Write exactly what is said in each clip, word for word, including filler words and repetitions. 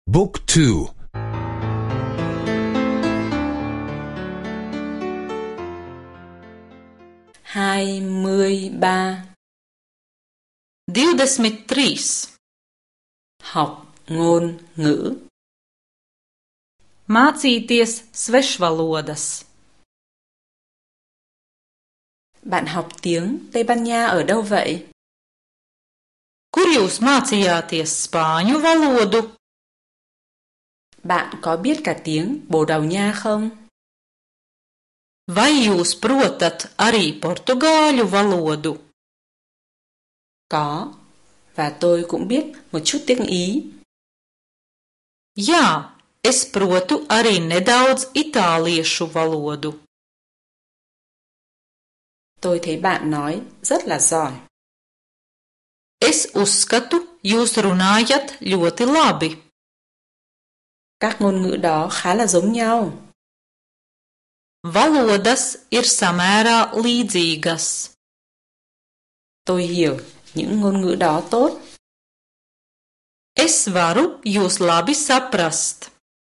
Book two. hai mươi ba. Divdesmit trīs. Học ngôn ngữ. Mācīties svešvalodas. Bạn học tiếng Tây Ban Nha ở đâu vậy? Kur jūs mācījāties spāņu valodu? Bạn có biết cả tiếng Bồ Đào Nha không? Vai jūs protat arī portugāļu valodu? Có, và tôi cũng biết một chút tiếng Ý. Jā, es protu arī nedaudz itāliešu valodu. Tôi thấy bạn nói rất là giỏi. Es uzskatu, jūs runājat ļoti labi. Các ngôn ngữ đó khá là giống nhau. Valodas ir samērā līdzīgas. Tôi hiểu những ngôn ngữ đó tốt. Es varu jūs labi saprast.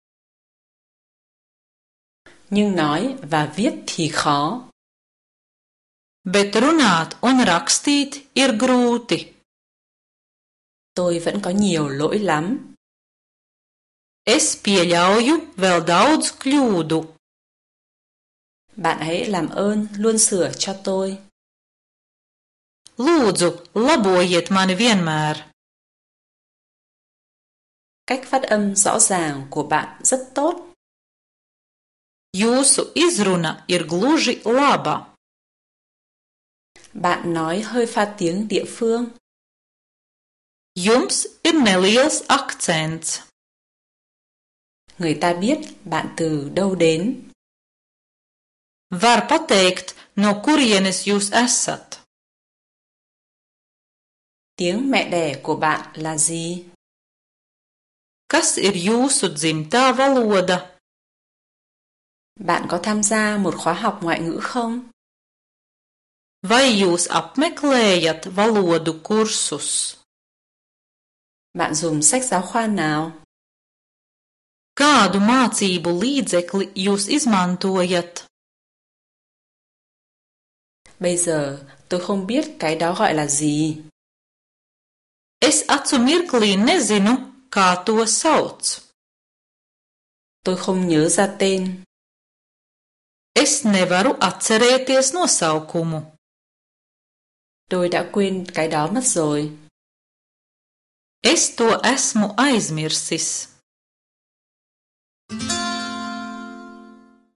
Nhưng nói và viết thì khó. Bet runāt un rakstīt ir grūti. Tôi vẫn có nhiều lỗi lắm. Es pieļauju vēl daudz kļūdu. Bạn hãy làm ơn luôn sửa cho tôi. Lūdzu, labojiet mani vienmēr. Cách phát âm rõ ràng của bạn rất tốt. Jūsu izruna ir gluži laba. Bạn nói hơi pha tiếng địa phương. Jums ir neliels akcents. Người ta biết bạn từ đâu đến. Var pateikt, no kurienes jūs esat. Tiếng mẹ đẻ của bạn là gì? Kas ir jūsu dzimtā valoda? Bạn có tham gia một khóa học ngoại ngữ không? Vai jūs apmeklējat valodu kursus? Bạn dùng sách giáo khoa nào? Kādu mācību līdzekli jūs izmantojat? Bây giờ tôi không biết cái đó gọi là gì. Es acu mirklī nezinu, kā to sauc. Tôi không nhớ ra tên. Es nevaru atcerēties nosaukumu. Tôi đã quên cái đó mất rồi. Es to esmu aizmirsis.